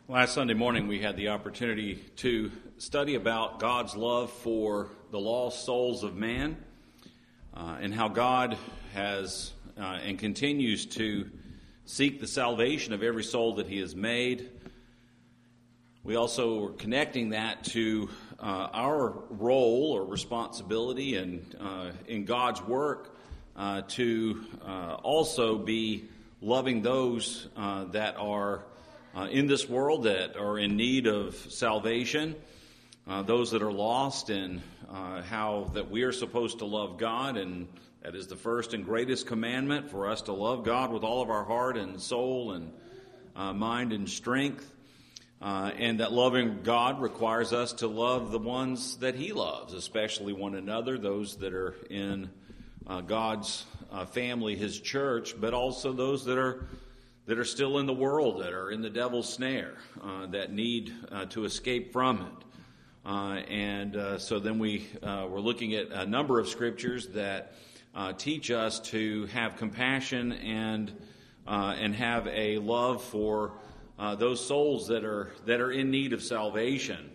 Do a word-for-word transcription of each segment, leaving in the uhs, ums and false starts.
Last Sunday morning, we had the opportunity to study about God's love for the lost souls of man uh, and how God has uh, and continues to seek the salvation of every soul that He has made. We also were connecting that to uh, our role or responsibility in, uh, in God's work uh, to uh, also be loving those uh, that are Uh, in this world that are in need of salvation, uh, those that are lost, and uh, how that we are supposed to love God, and that is the first and greatest commandment, for us to love God with all of our heart and soul and uh, mind and strength, uh, and that loving God requires us to love the ones that He loves, especially one another, those that are in uh, God's uh, family, His church, but also those that are that are still in the world, that are in the devil's snare, uh, that need uh, to escape from it. Uh, and uh, so then we uh, were looking at a number of scriptures that uh, teach us to have compassion and uh, and have a love for uh, those souls that are that are in need of salvation.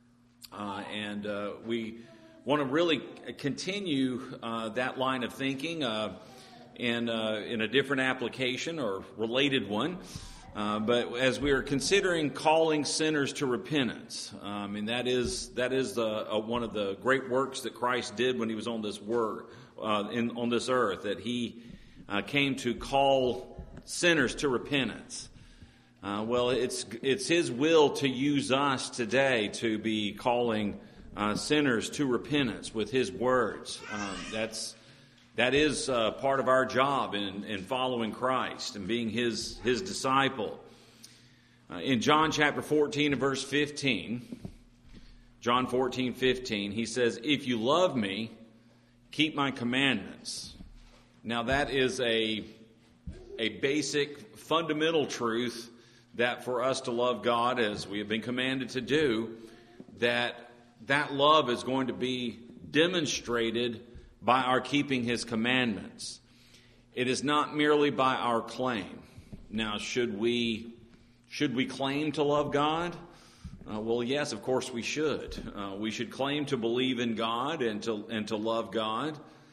Uh, and uh, we want to really continue uh, that line of thinking. Uh, In, uh, in a different application or related one. Uh, but as we are considering calling sinners to repentance, uh, I mean, that is that is the, uh, one of the great works that Christ did when He was on this word, uh, in, on this earth, that He uh, came to call sinners to repentance. Uh, well, it's, it's His will to use us today to be calling uh, sinners to repentance with His words. Um, that's That is uh, part of our job in, in following Christ and being His His disciple. Uh, in John chapter fourteen and verse fifteen, John fourteen, fifteen, He says, "If you love me, keep my commandments." Now that is a, a basic, fundamental truth that for us to love God as we have been commanded to do, that that love is going to be demonstrated by our keeping His commandments. It is not merely by our claim. Now, should we should we claim to love God? Uh, well, yes, of course we should. Uh, we should claim to believe in God and to and to love God.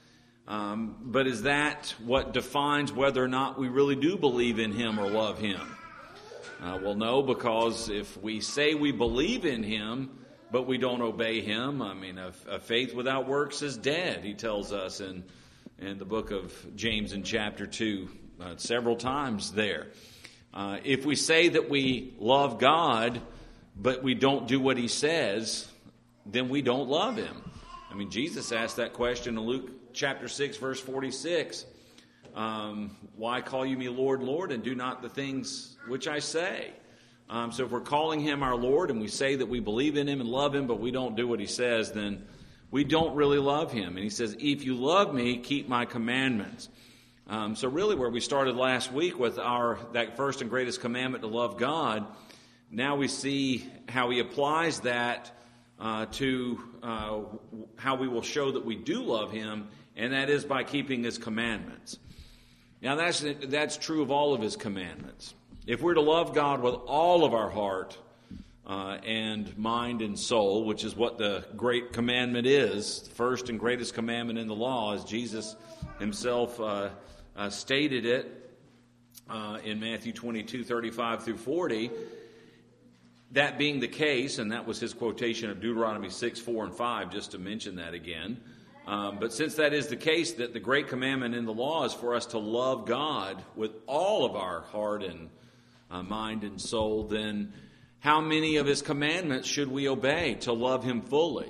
Um, but is that what defines whether or not we really do believe in Him or love Him? Uh, well, no, because if we say we believe in Him, but we don't obey Him, I mean, a, a faith without works is dead, He tells us in, in the book of James in chapter two, uh, several times there. Uh, if we say that we love God, but we don't do what He says, then we don't love Him. I mean, Jesus asked that question in Luke chapter six, verse forty-six. Um, Why call you me Lord, Lord, and do not the things which I say? Um, so if we're calling Him our Lord and we say that we believe in Him and love Him, but we don't do what He says, then we don't really love Him. And He says, if you love me, keep my commandments. Um, so really where we started last week with our that first and greatest commandment to love God, now we see how He applies that uh, to uh, how we will show that we do love Him, and that is by keeping His commandments. Now that's that's true of all of His commandments. If we're to love God with all of our heart uh, and mind and soul, which is what the great commandment is, the first and greatest commandment in the law, as Jesus Himself uh, uh, stated it uh, in Matthew twenty-two, thirty-five through forty, that being the case, and that was His quotation of Deuteronomy six, four, and five, just to mention that again. Um, but since that is the case, that the great commandment in the law is for us to love God with all of our heart and Uh, mind and soul, then how many of His commandments should we obey to love Him fully?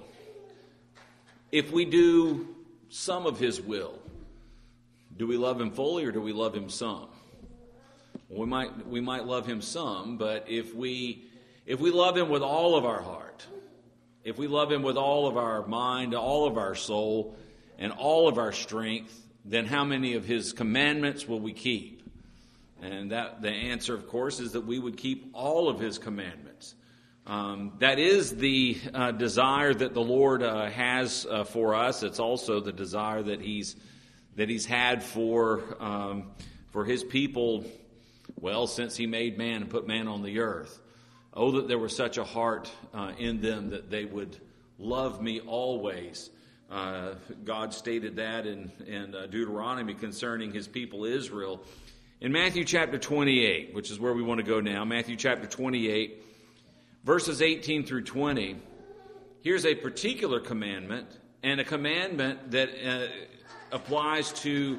If we do some of His will, do we love Him fully or do we love Him some? Well, we might we might love Him some, but if we if we love Him with all of our heart, if we love Him with all of our mind, all of our soul, and all of our strength, then how many of His commandments will we keep? And that the answer, of course, is that we would keep all of His commandments. Um, that is the uh, desire that the Lord uh, has uh, for us. It's also the desire that He's that He's had for um, for His people, well, since He made man and put man on the earth. Oh, that there was such a heart uh, in them that they would love me always. Uh, God stated that in, in uh, Deuteronomy concerning his people Israel. In Matthew chapter twenty-eight, which is where we want to go now, Matthew chapter twenty-eight, verses eighteen through twenty, here's a particular commandment, and a commandment that uh, applies to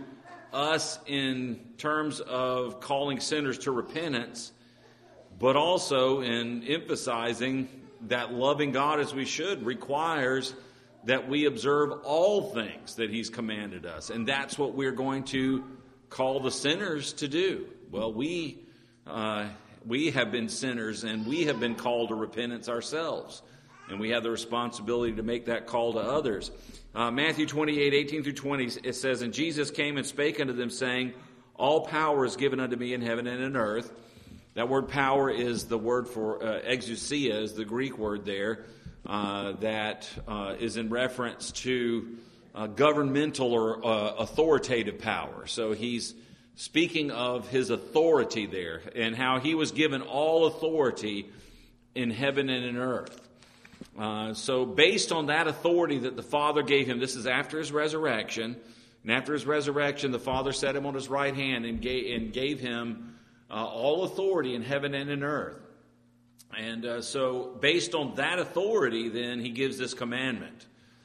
us in terms of calling sinners to repentance, but also in emphasizing that loving God as we should requires that we observe all things that he's commanded us. And that's what we're going to call the sinners to do. Well, we uh, we have been sinners, and we have been called to repentance ourselves. And we have the responsibility to make that call to others. Uh, Matthew twenty-eight, eighteen through twenty, it says, And Jesus came and spake unto them, saying, All power is given unto me in heaven and in earth. That word power is the word for uh, exousia, is the Greek word there, uh, that uh, is in reference to uh, governmental or uh, authoritative power. So he's speaking of his authority there and how he was given all authority in heaven and in earth. Uh, so based on that authority that the Father gave him, this is after his resurrection, and after his resurrection, the Father set him on his right hand and gave, and gave him uh, all authority in heaven and in earth. And uh, so based on that authority, then he gives this commandment.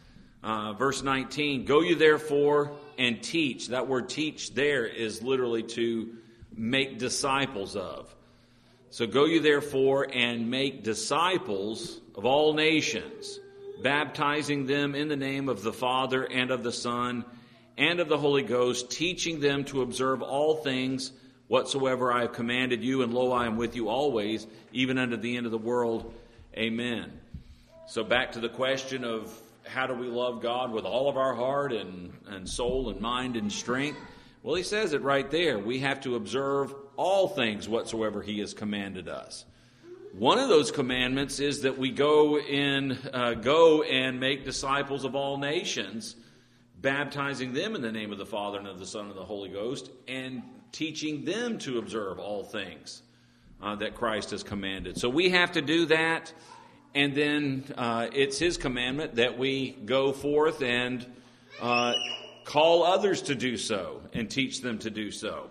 Uh, verse nineteen, Go you therefore and teach. That word teach there is literally to make disciples of. So go you therefore and make disciples of all nations, baptizing them in the name of the Father and of the Son and of the Holy Ghost, teaching them to observe all things whatsoever I have commanded you, and lo, I am with you always, even unto the end of the world. Amen. So back to the question of how do we love God with all of our heart and, and soul and mind and strength? Well, he says it right there. We have to observe all things whatsoever he has commanded us. One of those commandments is that we go in, uh, go and make disciples of all nations, baptizing them in the name of the Father and of the Son and of the Holy Ghost, and teaching them to observe all things uh, that Christ has commanded. So we have to do that, and then uh, it's his commandment that we go forth and uh, call others to do so and teach them to do so.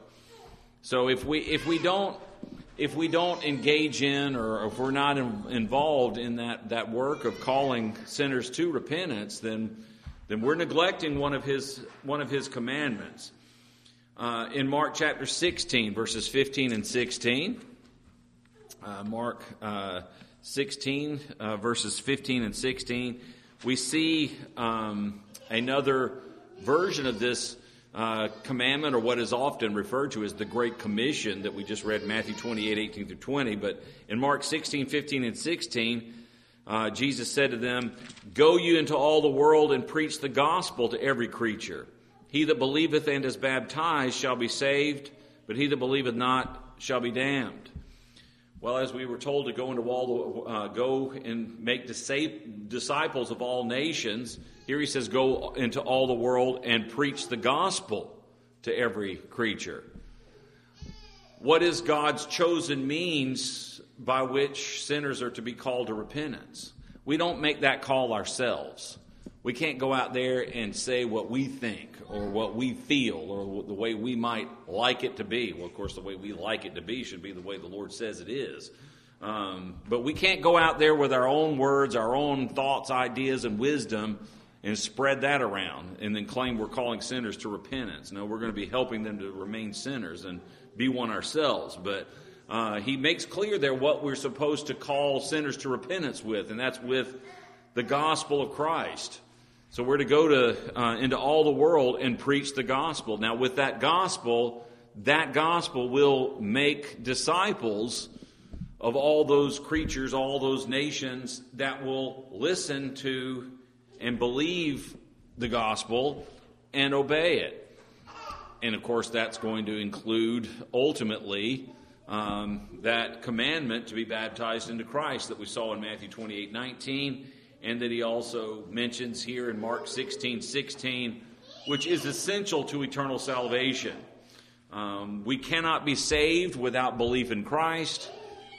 So if we if we don't if we don't engage in, or if we're not in, involved in that, that work of calling sinners to repentance, then then we're neglecting one of his one of his commandments. Uh, in Mark chapter sixteen, verses fifteen and sixteen, uh, Mark uh, sixteen, uh, verses fifteen and sixteen, we see um, another version of this uh, commandment, or what is often referred to as the Great Commission that we just read in Matthew twenty-eight, eighteen through twenty. But in Mark sixteen, fifteen and sixteen, uh, Jesus said to them, Go you into all the world and preach the gospel to every creature. He that believeth and is baptized shall be saved, but he that believeth not shall be damned. Well, as we were told to go into all the, uh, go and make disciples of all nations, here he says, go into all the world and preach the gospel to every creature. What is God's chosen means by which sinners are to be called to repentance? We don't make that call ourselves. We can't go out there and say what we think or what we feel or the way we might like it to be. Well, of course, the way we like it to be should be the way the Lord says it is. Um, but we can't go out there with our own words, our own thoughts, ideas, and wisdom and spread that around and then claim we're calling sinners to repentance. No, we're going to be helping them to remain sinners and be one ourselves. But uh, he makes clear there what we're supposed to call sinners to repentance with, and that's with the gospel of Christ. So we're to go to uh, into all the world and preach the gospel. Now, with that gospel, that gospel will make disciples of all those creatures, all those nations that will listen to and believe the gospel and obey it. And, of course, that's going to include, ultimately, um, that commandment to be baptized into Christ that we saw in Matthew twenty-eight, nineteen, and that he also mentions here in Mark sixteen, sixteen, which is essential to eternal salvation. Um, we cannot be saved without belief in Christ.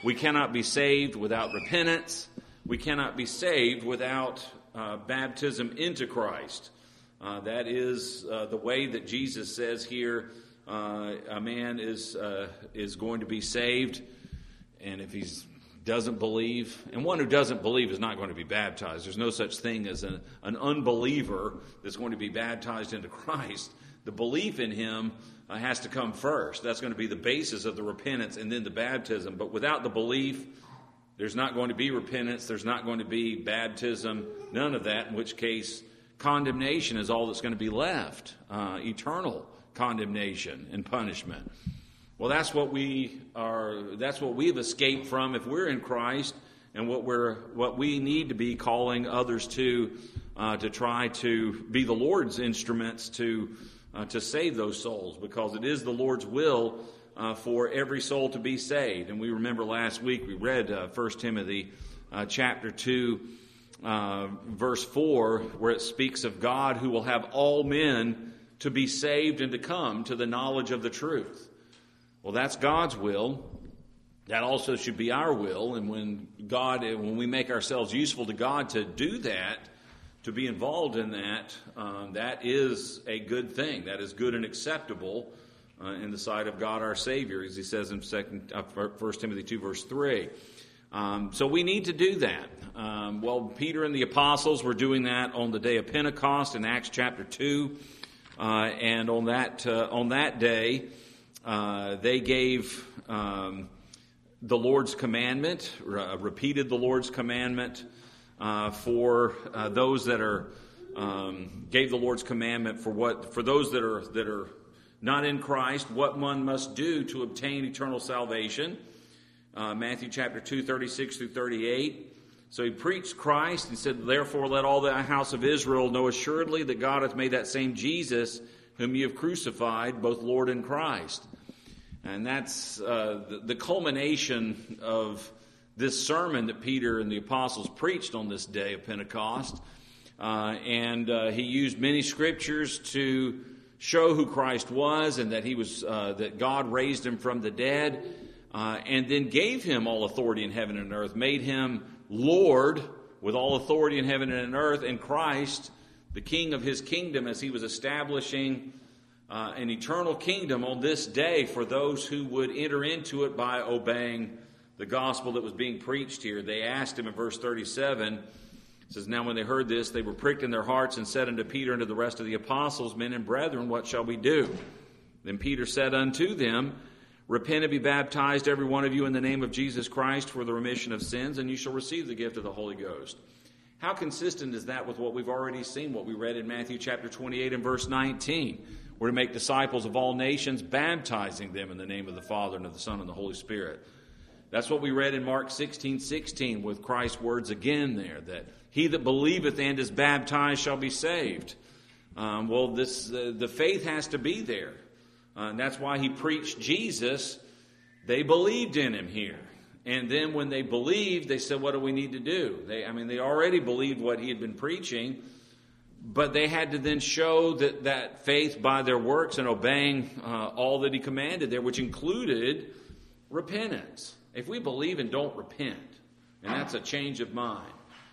We cannot be saved without repentance. We cannot be saved without uh, baptism into Christ. Uh, that is uh, the way that Jesus says here uh, a man is uh, is going to be saved. And if he doesn't believe, and one who doesn't believe is not going to be baptized. There's no such thing as an, an unbeliever that's going to be baptized into Christ. The belief in him uh, has to come first. That's going to be the basis of the repentance and then the baptism. But without the belief, there's not going to be repentance. There's not going to be baptism. None of that, in which case condemnation is all that's going to be left. Uh, eternal condemnation and punishment. Well, that's what we are. That's what we've escaped from if we're in Christ, and what we're what we need to be calling others to uh, to try to be the Lord's instruments to uh, to save those souls, because it is the Lord's will uh, for every soul to be saved. And we remember last week we read uh, First Timothy uh, chapter two, uh, verse four, where it speaks of God who will have all men to be saved and to come to the knowledge of the truth. Well, that's God's will. That also should be our will. And when God, when we make ourselves useful to God to do that, to be involved in that, um, that is a good thing. That is good and acceptable uh, in the sight of God our Savior, as he says in second, uh, First Timothy two, verse three. Um, so we need to do that. Um, well, Peter and the apostles were doing that on the day of Pentecost in Acts chapter two. Uh, and on that uh, on that day, Uh, they gave um, the Lord's commandment, uh, repeated the Lord's commandment uh, for uh, those that are um, gave the Lord's commandment for what for those that are that are not in Christ, what one must do to obtain eternal salvation. Uh, Matthew chapter two, thirty-six through thirty-eight. So he preached Christ and said, "Therefore let all the house of Israel know assuredly that God hath made that same Jesus, whom ye have crucified, both Lord and Christ." And that's uh, the, the culmination of this sermon that Peter and the apostles preached on this day of Pentecost. Uh, and uh, he used many scriptures to show who Christ was, and that he was uh, that God raised him from the dead, uh, and then gave him all authority in heaven and earth, made him Lord with all authority in heaven and in earth, and Christ, the King of his kingdom, as he was establishing uh, an eternal kingdom on this day for those who would enter into it by obeying the gospel that was being preached here. They asked him in verse thirty-seven, it says, "Now when they heard this, they were pricked in their hearts and said unto Peter and to the rest of the apostles, Men and brethren, what shall we do? Then Peter said unto them, Repent and be baptized, every one of you, in the name of Jesus Christ for the remission of sins, and you shall receive the gift of the Holy Ghost." How consistent is that with what we've already seen, what we read in Matthew chapter twenty-eight and verse nineteen? We're to make disciples of all nations, baptizing them in the name of the Father and of the Son and the Holy Spirit. That's what we read in Mark sixteen sixteen with Christ's words again there, that he that believeth and is baptized shall be saved. Um, well, this uh, the faith has to be there. Uh, and that's why he preached Jesus. They believed in him here. And then when they believed, they said, what do we need to do? They, I mean, they already believed what he had been preaching, but they had to then show that, that faith by their works and obeying uh, all that he commanded there, which included repentance. If we believe and don't repent, and that's a change of mind.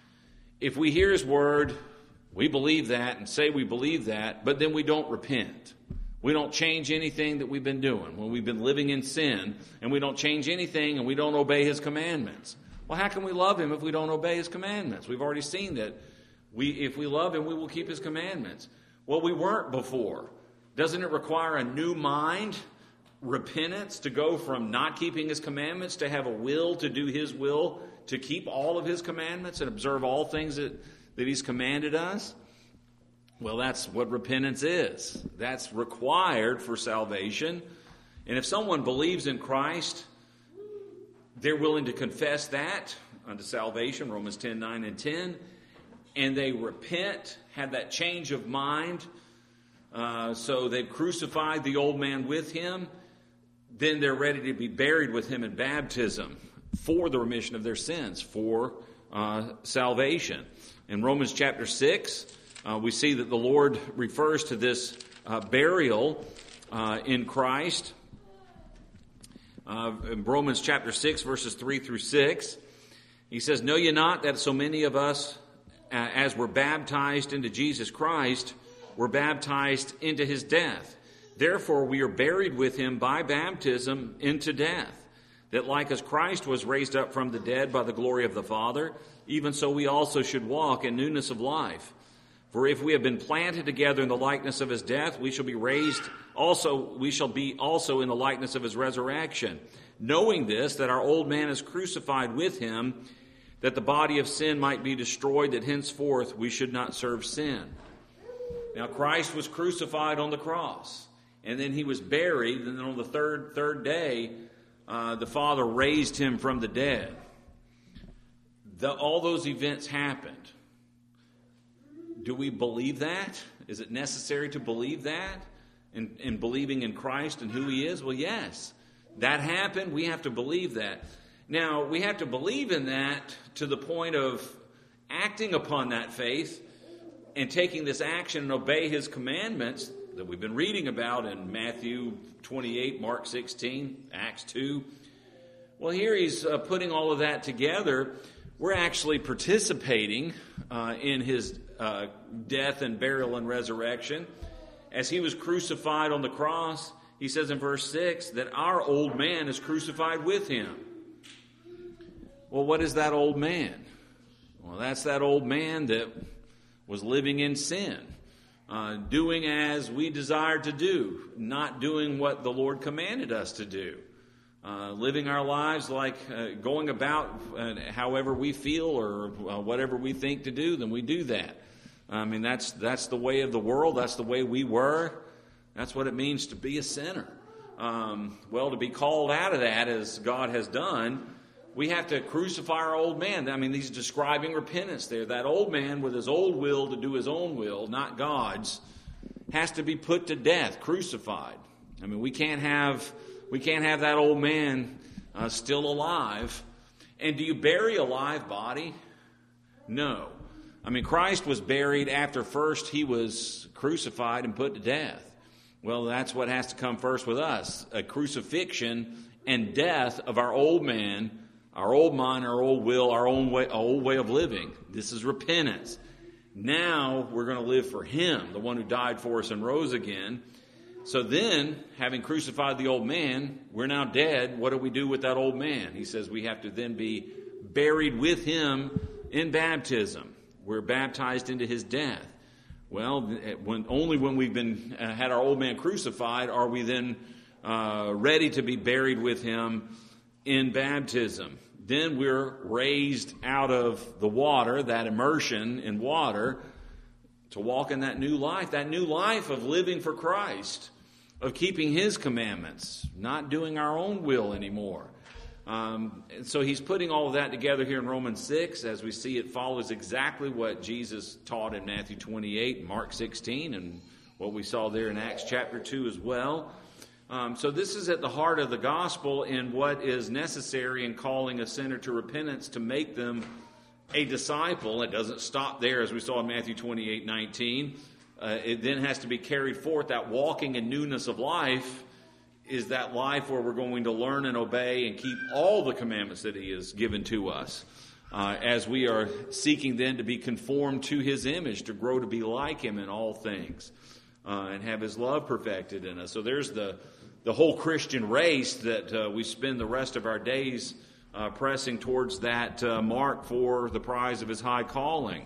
If we hear his word, we believe that and say we believe that, but then we don't repent. We don't change anything that we've been doing when we've been living in sin, and we don't change anything and we don't obey his commandments. Well, how can we love him if we don't obey his commandments? We've already seen that we, if we love him, we will keep his commandments. Well, we weren't before. Doesn't it require a new mind, repentance, to go from not keeping his commandments to have a will to do his will, to keep all of his commandments and observe all things that, that he's commanded us? Well, that's what repentance is. That's required for salvation. And if someone believes in Christ, they're willing to confess that unto salvation, Romans ten, nine and ten, and they repent, have that change of mind, uh, so they've crucified the old man with him, then they're ready to be buried with him in baptism for the remission of their sins, for uh, salvation. In Romans chapter six, Uh, we see that the Lord refers to this uh, burial uh, in Christ. uh, in Romans chapter six, verses three through six. He says, "Know ye not that so many of us, uh, as were baptized into Jesus Christ, were baptized into his death? Therefore we are buried with him by baptism into death, that like as Christ was raised up from the dead by the glory of the Father, even so we also should walk in newness of life. For if we have been planted together in the likeness of his death, we shall be raised also, we shall be also in the likeness of his resurrection. Knowing this, that our old man is crucified with him, that the body of sin might be destroyed, that henceforth we should not serve sin." Now Christ was crucified on the cross, and then he was buried, and then on the third third day, uh, the Father raised him from the dead. The, all those events happened. Do we believe that? Is it necessary to believe that? In, in believing in Christ and who he is? Well, yes. That happened. We have to believe that. Now, we have to believe in that to the point of acting upon that faith and taking this action and obey his commandments that we've been reading about in Matthew twenty-eight, Mark sixteen, Acts two. Well, here he's uh, putting all of that together. We're actually participating uh, in his uh, death and burial and resurrection. As he was crucified on the cross, he says in verse six that our old man is crucified with him. Well, what is that old man? Well, that's that old man that was living in sin, uh, doing as we desired to do, not doing what the Lord commanded us to do. Uh, living our lives like uh, going about uh, however we feel or uh, whatever we think to do, then we do that. I mean, that's that's the way of the world. That's the way we were. That's what it means to be a sinner. Um, well, to be called out of that, as God has done, we have to crucify our old man. I mean, he's describing repentance there. That old man with his old will to do his own will, not God's, has to be put to death, crucified. I mean, we can't have... We can't have that old man uh, still alive. And do you bury a live body? No. I mean, Christ was buried after first he was crucified and put to death. Well, that's what has to come first with us. A crucifixion and death of our old man, our old mind, our old will, our own way, our old way of living. This is repentance. Now we're going to live for him, the one who died for us and rose again. So then, having crucified the old man, we're now dead. What do we do with that old man? He says we have to then be buried with him in baptism. We're baptized into his death. Well, when, only when we've been uh, had our old man crucified are we then uh, ready to be buried with him in baptism. Then we're raised out of the water, that immersion in water, to walk in that new life, that new life of living for Christ, of keeping his commandments, not doing our own will anymore. Um, and so he's putting all of that together here in Romans six. As we see, it follows exactly what Jesus taught in Matthew twenty-eight and Mark sixteen, and what we saw there in Acts chapter two as well. Um, so this is at the heart of the gospel in what is necessary in calling a sinner to repentance to make them a disciple. It doesn't stop there, as we saw in Matthew twenty-eight nineteen. Uh, it then has to be carried forth. That walking in newness of life is that life where we're going to learn and obey and keep all the commandments that he has given to us, uh, as we are seeking then to be conformed to his image, to grow to be like him in all things, uh, and have his love perfected in us. So there's the, the whole Christian race that uh, we spend the rest of our days Uh, pressing towards that uh, mark for the prize of his high calling.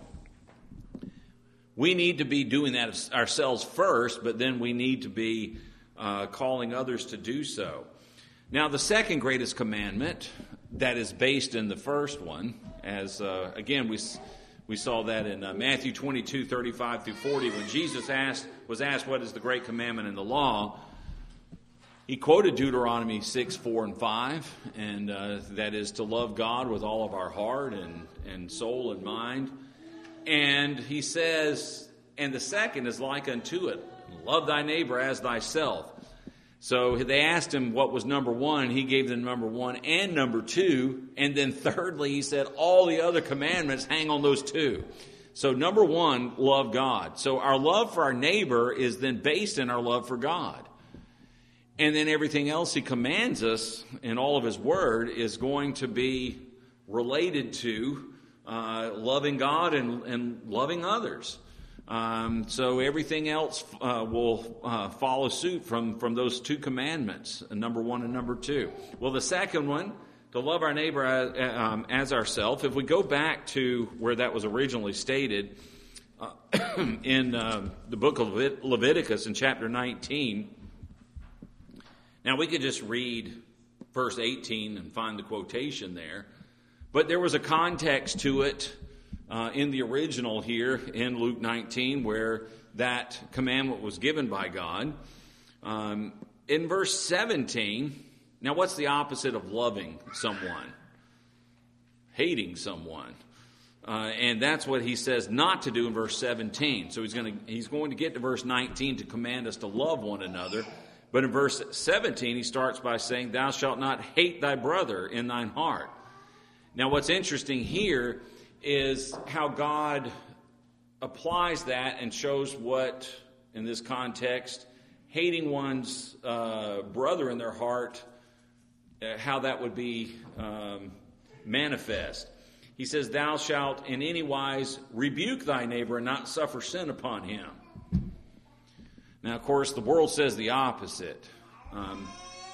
We need to be doing that ourselves first, but then we need to be uh, calling others to do so. Now, the second greatest commandment that is based in the first one, as uh, again we we saw that in uh, Matthew twenty-two, thirty-five through forty, when Jesus asked was asked what is the great commandment in the law. He quoted Deuteronomy six, four, and five, and uh, that is to love God with all of our heart and, and soul and mind. And he says, and the second is like unto it, love thy neighbor as thyself. So they asked him what was number one, and he gave them number one and number two. And then thirdly, he said all the other commandments hang on those two. So number one, love God. So our love for our neighbor is then based in our love for God. And then everything else he commands us in all of his word is going to be related to uh, loving God and, and loving others. Um, so everything else uh, will uh, follow suit from, from those two commandments, number one and number two. Well, the second one, to love our neighbor as, um, as ourselves, if we go back to where that was originally stated uh, in uh, the book of Levit- Leviticus in chapter nineteen, now we could just read verse eighteen and find the quotation there, but there was a context to it Uh, in the original here in Luke nineteen, where that commandment was given by God. Um, in verse seventeen, now what's the opposite of loving someone? Hating someone. Uh, and that's what he says not to do in verse seventeen. So he's going to he's going to get to verse nineteen to command us to love one another. But in verse seventeen, he starts by saying, "Thou shalt not hate thy brother in thine heart." Now what's interesting here is how God applies that and shows what, in this context, hating one's uh, brother in their heart, uh, how that would be um, manifest. He says, "Thou shalt in any wise rebuke thy neighbor and not suffer sin upon him." Now, of course, the world says the opposite. Um,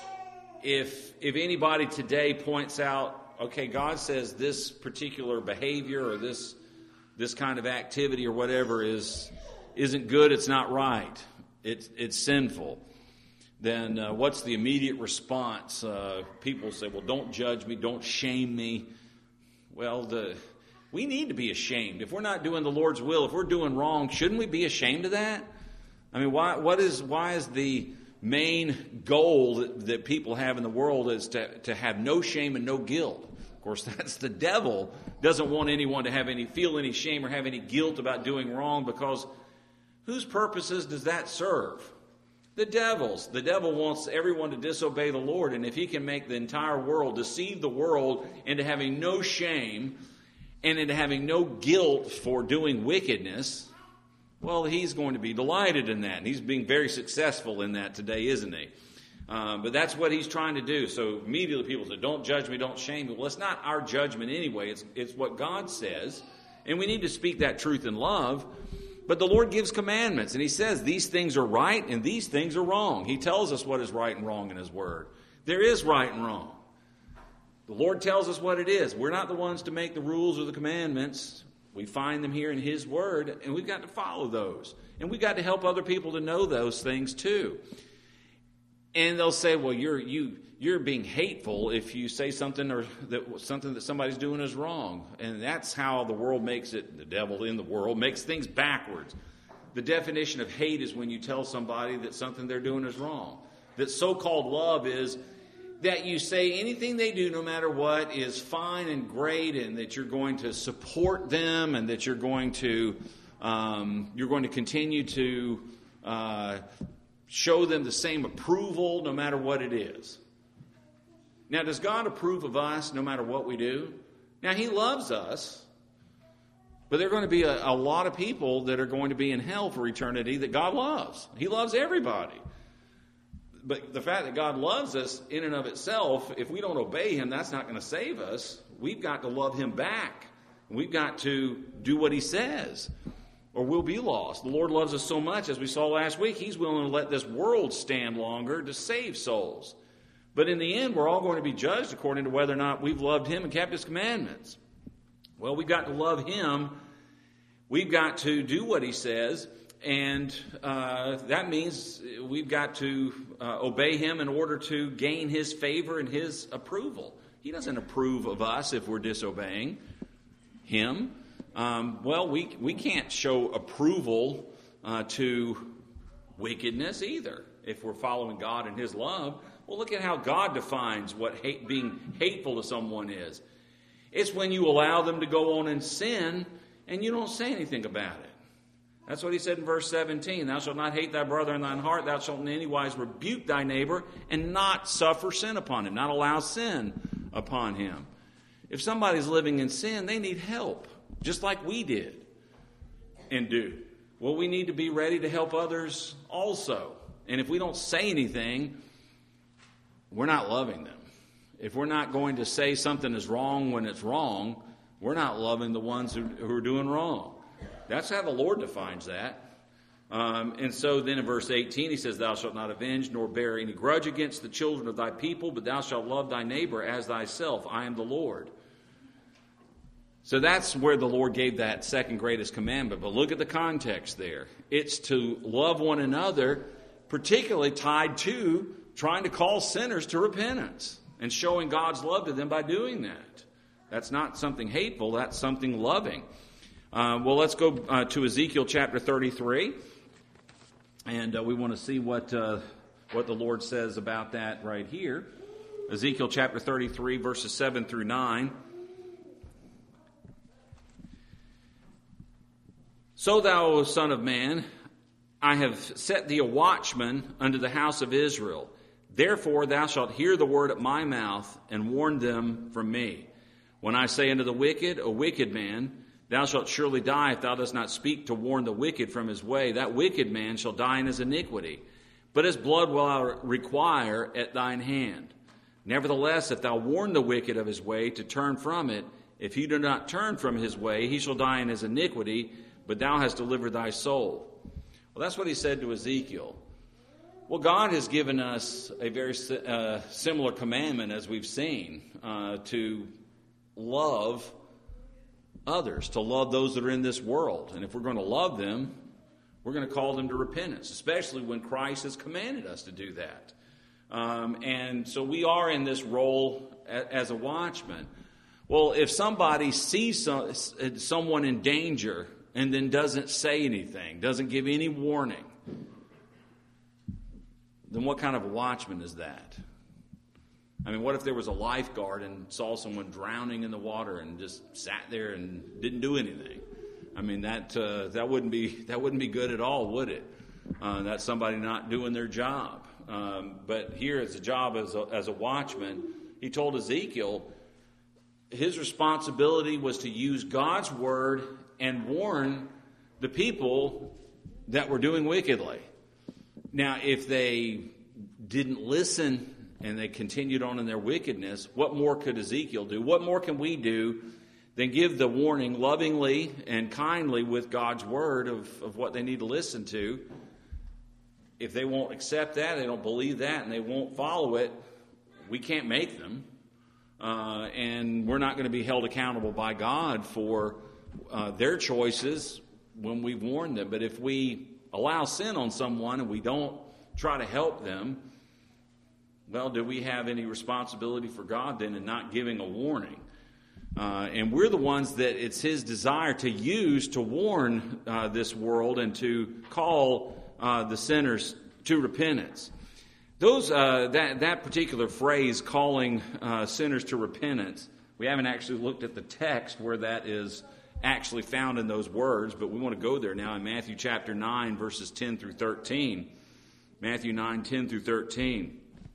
if if anybody today points out, okay, God says this particular behavior or this this kind of activity or whatever is isn't good, it's not right, it's it's sinful, then uh, what's the immediate response? Uh, people say, "Well, don't judge me, don't shame me." Well, the we need to be ashamed if we're not doing the Lord's will. If we're doing wrong, shouldn't we be ashamed of that? I mean, why what is why is the main goal that, that people have in the world is to to have no shame and no guilt? Of course, that's the devil. Doesn't want anyone to have any feel any shame or have any guilt about doing wrong, because whose purposes does that serve? The devil's. The devil wants everyone to disobey the Lord, and if he can make the entire world, deceive the world into having no shame and into having no guilt for doing wickedness, well, he's going to be delighted in that, and he's being very successful in that today, isn't he? Um, but that's what he's trying to do. So immediately people say, "Don't judge me, don't shame me." Well, it's not our judgment anyway. It's, it's what God says. And we need to speak that truth in love. But the Lord gives commandments. And he says these things are right and these things are wrong. He tells us what is right and wrong in his word. There is right and wrong. The Lord tells us what it is. We're not the ones to make the rules or the commandments. We find them here in his word, and we've got to follow those. And we've got to help other people to know those things too. And they'll say, "Well, you're you you're being hateful if you say something or that something that somebody's doing is wrong." And that's how the world makes it. The devil in the world makes things backwards. The definition of hate is when you tell somebody that something they're doing is wrong. That so-called love is that you say anything they do, no matter what, is fine and great, and that you're going to support them, and that you're going to um, you're going to continue to Uh, show them the same approval no matter what it is. Now, does God approve of us no matter what we do? Now, he loves us, but there are going to be a, a lot of people that are going to be in hell for eternity that God loves. He loves everybody. But the fact that God loves us in and of itself, if we don't obey him, that's not going to save us. We've got to love him back. We've got to do what he says, or we'll be lost. The Lord loves us so much, as we saw last week, he's willing to let this world stand longer to save souls. But in the end, we're all going to be judged according to whether or not we've loved him and kept his commandments. Well, we've got to love him. We've got to do what he says. And uh, that means we've got to uh, obey him in order to gain his favor and his approval. He doesn't approve of us if we're disobeying him. Um, well, we we can't show approval uh, to wickedness either if we're following God and his love. Well, look at how God defines what hate, being hateful to someone is. It's when you allow them to go on and sin and you don't say anything about it. That's what he said in verse seventeen. "Thou shalt not hate thy brother in thine heart. Thou shalt in any wise rebuke thy neighbor and not suffer sin upon him," not allow sin upon him. If somebody's living in sin, they need help, just like we did and do. Well, we need to be ready to help others also. And if we don't say anything, we're not loving them. If we're not going to say something is wrong when it's wrong, we're not loving the ones who, who are doing wrong. That's how the Lord defines that. Um, and so then in verse eighteen, he says, thou shalt not avenge nor bear any grudge against the children of thy people, but thou shalt love thy neighbor as thyself. I am the Lord. So that's where the Lord gave that second greatest commandment. But look at the context there. It's to love one another, particularly tied to trying to call sinners to repentance and showing God's love to them by doing that. That's not something hateful. That's something loving. Uh, well, let's go uh, to Ezekiel chapter thirty-three. And uh, we want to see what uh, what the Lord says about that right here. Ezekiel chapter thirty-three, verses seven through nine. So thou, O son of man, I have set thee a watchman unto the house of Israel. Therefore thou shalt hear the word at my mouth, and warn them from me. When I say unto the wicked, O wicked man, thou shalt surely die if thou dost not speak to warn the wicked from his way. That wicked man shall die in his iniquity, but his blood will I require at thine hand. Nevertheless, if thou warn the wicked of his way to turn from it, if he do not turn from his way, he shall die in his iniquity, but thou hast delivered thy soul. Well, that's what he said to Ezekiel. Well, God has given us a very uh, similar commandment, as we've seen, uh, to love others, to love those that are in this world. And if we're going to love them, we're going to call them to repentance, especially when Christ has commanded us to do that. Um, and so we are in this role as a watchman. Well, if somebody sees some, someone in danger and then doesn't say anything, doesn't give any warning, then what kind of a watchman is that? I mean, what if there was a lifeguard and saw someone drowning in the water and just sat there and didn't do anything? I mean, that uh, that wouldn't be that wouldn't be good at all, would it? Uh, that's somebody not doing their job. Um, but here, as a job as a, as a watchman, he told Ezekiel his responsibility was to use God's word and warn the people that were doing wickedly. Now, if they didn't listen and they continued on in their wickedness, what more could Ezekiel do? What more can we do than give the warning lovingly and kindly with God's word of, of what they need to listen to? If they won't accept that, they don't believe that, and they won't follow it, we can't make them. Uh, and we're not going to be held accountable by God for uh, their choices when we've warned them. But if we allow sin on someone and we don't try to help them, well, do we have any responsibility for God then in not giving a warning? Uh, and we're the ones that it's His desire to use to warn uh, this world and to call uh, the sinners to repentance. Those uh, that that particular phrase, calling uh, sinners to repentance, we haven't actually looked at the text where that is actually found in those words, but we want to go there now in Matthew chapter nine, verses ten through thirteen. Matthew nine, ten through thirteen.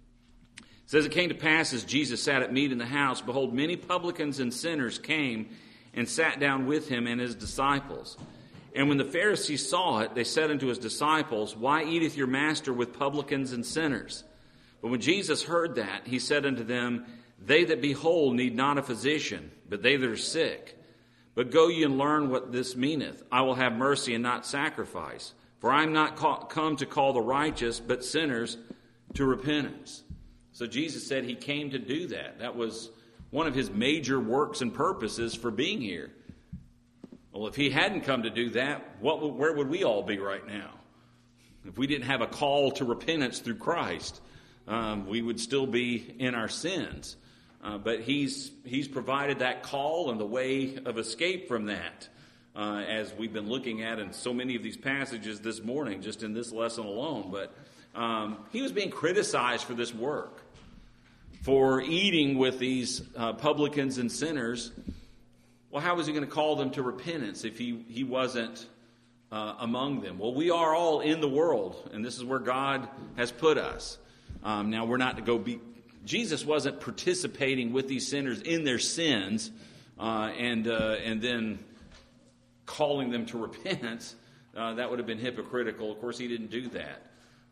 It says, it came to pass as Jesus sat at meat in the house, behold, many publicans and sinners came and sat down with him and his disciples. And when the Pharisees saw it, they said unto his disciples, why eateth your master with publicans and sinners? But when Jesus heard that, he said unto them, they that be whole need not a physician, but they that are sick. But go ye and learn what this meaneth. I will have mercy and not sacrifice. For I am not call, come to call the righteous, but sinners to repentance. So Jesus said he came to do that. That was one of his major works and purposes for being here. Well, if he hadn't come to do that, what, where would we all be right now? If we didn't have a call to repentance through Christ, um, we would still be in our sins. Uh, but he's he's provided that call and the way of escape from that, uh, as we've been looking at in so many of these passages this morning, just in this lesson alone. But um, he was being criticized for this work, for eating with these uh, publicans and sinners. Well, how was he going to call them to repentance if he, he wasn't uh, among them? Well, we are all in the world, and this is where God has put us. Um, now, we're not to go be... Jesus wasn't participating with these sinners in their sins uh, and uh, and then calling them to repentance. Uh, that would have been hypocritical. Of course, he didn't do that.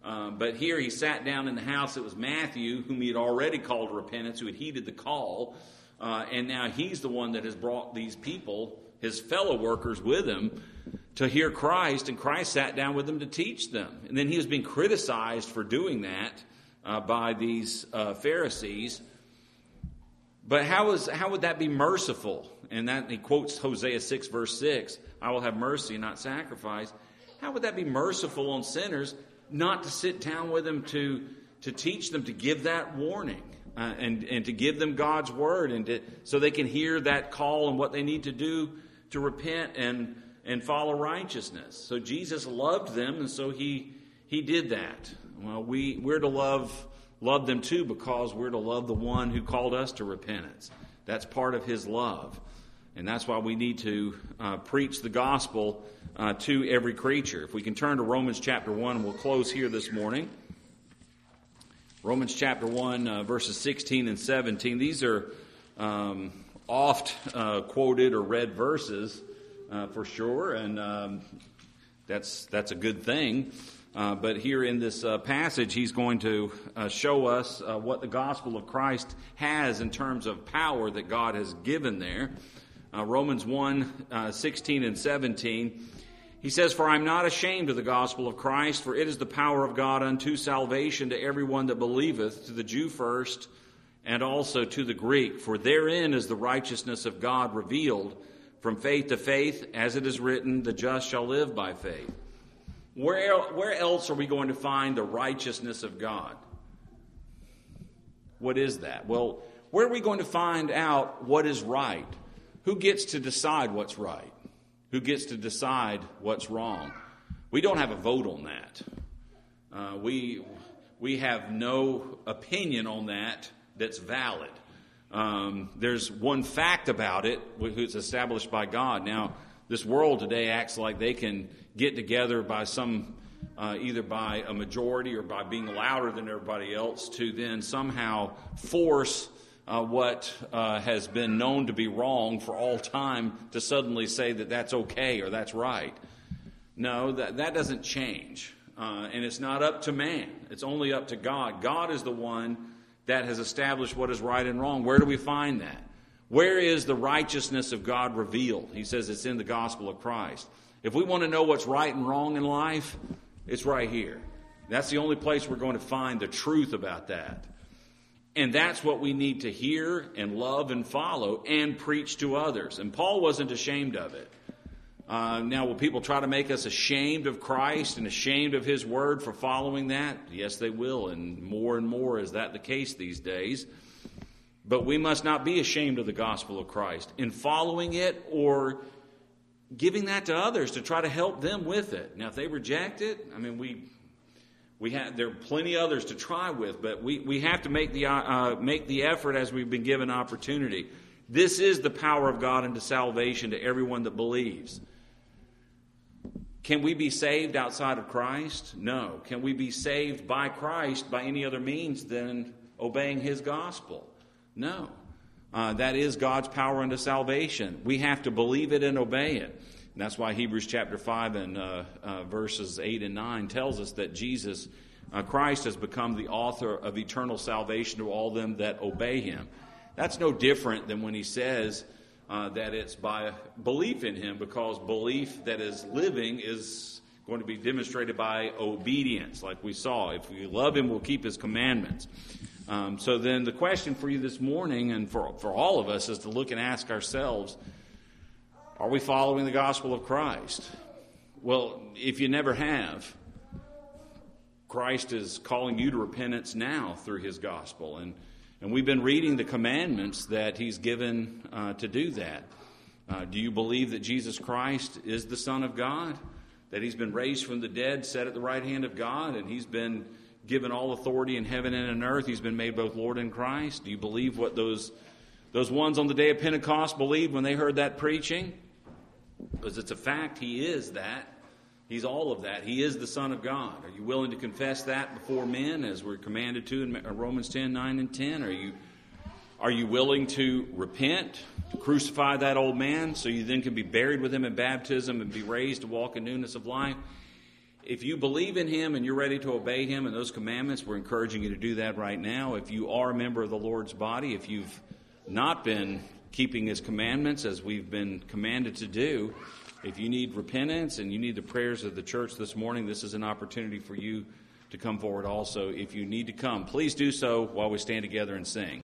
Uh, but here he sat down in the house. It was Matthew, whom he had already called to repentance, who had heeded the call. Uh, and now he's the one that has brought these people, his fellow workers, with him to hear Christ. And Christ sat down with them to teach them. And then he was being criticized for doing that uh, by these uh, Pharisees. But how is how would that be merciful? And that he quotes Hosea six, verse six, I will have mercy and not sacrifice. How would that be merciful on sinners, not to sit down with them to, to teach them, to give that warning, uh, and, and to give them God's word, and to, so they can hear that call and what they need to do to repent and, and follow righteousness. So Jesus loved them, and so he he did that. Well, we, we're to love love them too, because we're to love the one who called us to repentance. That's part of his love. And that's why we need to uh, preach the gospel uh, to every creature. If we can turn to Romans chapter one, we'll close here this morning. Romans chapter one, uh, verses sixteen and seventeen. These are um, oft uh, quoted or read verses uh, for sure, and um, that's that's a good thing. Uh, but here in this uh, passage, he's going to uh, show us uh, what the gospel of Christ has in terms of power that God has given there. Uh, Romans one, uh, sixteen and seventeen. He says, For I am not ashamed of the gospel of Christ, for it is the power of God unto salvation to everyone that believeth, to the Jew first, and also to the Greek. For therein is the righteousness of God revealed, from faith to faith, as it is written, the just shall live by faith. Where, where else are we going to find the righteousness of God? What is that? Well, where are we going to find out what is right? Who gets to decide what's right? Who gets to decide what's wrong? We don't have a vote on that. Uh, we we have no opinion on that that's valid. Um, there's one fact about it, which is established by God. Now, this world today acts like they can get together by some, uh, either by a majority or by being louder than everybody else, to then somehow force Uh, what uh, has been known to be wrong for all time to suddenly say that that's okay or that's right. No, that, that doesn't change. Uh, and it's not up to man. It's only up to God. God is the one that has established what is right and wrong. Where do we find that? Where is the righteousness of God revealed? He says it's in the gospel of Christ. If we want to know what's right and wrong in life, it's right here. That's the only place we're going to find the truth about that. And that's what we need to hear and love and follow and preach to others. And Paul wasn't ashamed of it. Uh, now, will people try to make us ashamed of Christ and ashamed of his word for following that? Yes, they will. And more and more is that the case these days. But we must not be ashamed of the gospel of Christ in following it or giving that to others to try to help them with it. Now, if they reject it, I mean, we... We have, there are plenty others to try with, but we, we have to make the uh, make the effort as we've been given opportunity. This is the power of God unto salvation to everyone that believes. Can we be saved outside of Christ? No. Can we be saved by Christ by any other means than obeying his gospel? No. Uh, that is God's power unto salvation. We have to believe it and obey it. And that's why Hebrews chapter five and uh, uh, verses eight and nine tells us that Jesus uh, Christ has become the author of eternal salvation to all them that obey him. That's no different than when he says uh, that it's by belief in him, because belief that is living is going to be demonstrated by obedience, like we saw. If we love him, we'll keep his commandments. Um, so then the question for you this morning, and for, for all of us, is to look and ask ourselves, are we following the gospel of Christ? Well, if you never have, Christ is calling you to repentance now through his gospel. And, and we've been reading the commandments that he's given uh, to do that. Uh, do you believe that Jesus Christ is the Son of God? That he's been raised from the dead, set at the right hand of God, and he's been given all authority in heaven and in earth? He's been made both Lord and Christ. Do you believe what those, those ones on the day of Pentecost believed when they heard that preaching? Because it's a fact, he is that. He's all of that. He is the Son of God. Are you willing to confess that before men, as we're commanded to in Romans ten, nine and ten? Are you, are you willing to repent, to crucify that old man, so you then can be buried with him in baptism and be raised to walk in newness of life? If you believe in him and you're ready to obey him and those commandments, we're encouraging you to do that right now. If you are a member of the Lord's body, if you've not been keeping his commandments as we've been commanded to do, if you need repentance and you need the prayers of the church this morning, this is an opportunity for you to come forward also. If you need to come, please do so while we stand together and sing.